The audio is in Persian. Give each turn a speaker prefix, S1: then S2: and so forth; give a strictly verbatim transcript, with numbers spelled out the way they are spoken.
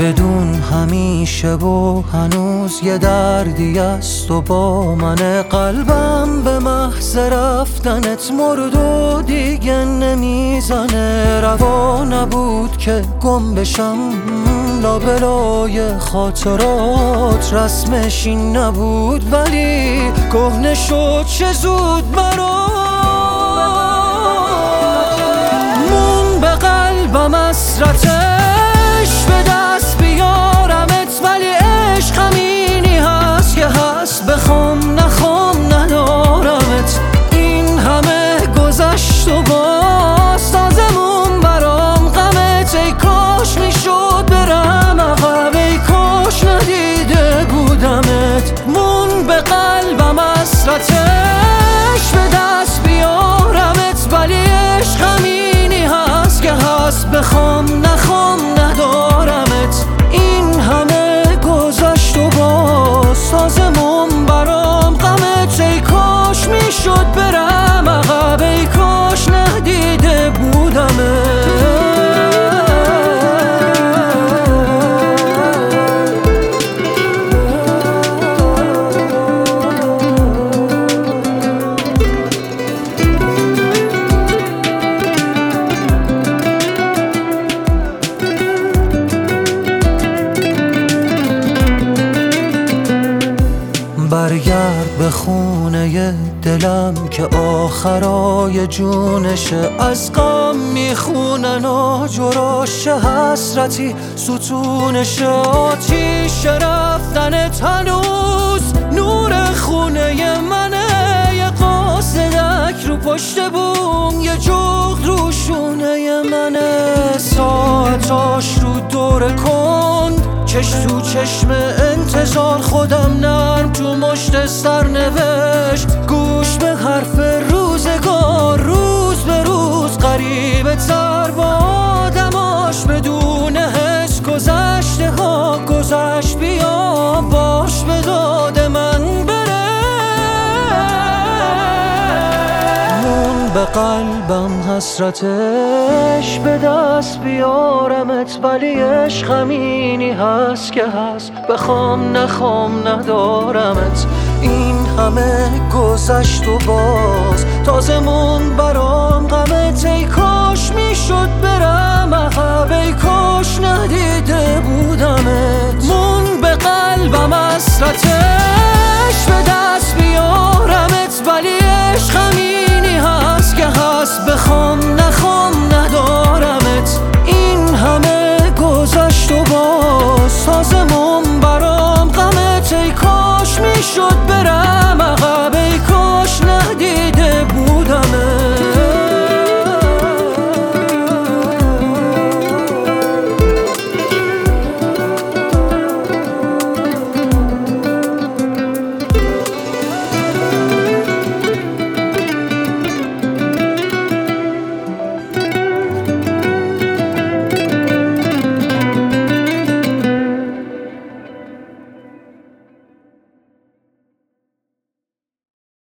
S1: بدون همیشه و هنوز یه دردی است و با من. قلبم به محض رفتنت مرد و دیگه نمیزنه. روا نبود که گم بشم لابلای خاطرات، رسمش این نبود ولی کهنه شد چه زود برام. مون به قلبم حسرتش به دست بیارمت، ولی عشق همینی هست که هست، بخوام نخوام ندارمت. این همه گذشت و باز تازمون برام غمت. ای کاش میشد برم عقب، ای کاش ندیده بودمت. مون به قلبم حسرتش به دست بیارمت، ولی عشق همینی هست که هست، بخوام نخوام ندارمت. این همه گذشت و باز تازمون برام غمت. ای کاش میشد برم عقب، ای کاش ندیده بودمت. برگرد به خونه دلم که آخرای جونشه. از غم میخونن آجراش حسرتی ستونشه. آتیش رفتنت هنوز نور خونه منه. یه قاصدک رو پشت بوم، یه جغد رو شونه منه. ساعتاش رو دور کند، چش تو چشم انتظار، خودم نرم تو مشت سرنوشت. گوش به حرف روزگار، روز به روز غریبه تر با آدماش. بدون حس گذشته ها گذشت، بیا باش به داد من بره. مون به قلبم حسرتش به دست بیارمت، ولی عشق همینی هست که هست، بخوام نخوام ندارمت. این همه گذشت و باز تازمون برام غمت. ای کاش میشد برم عقب، ای کاش ندیده بودمت. مون به قلبم حسرتش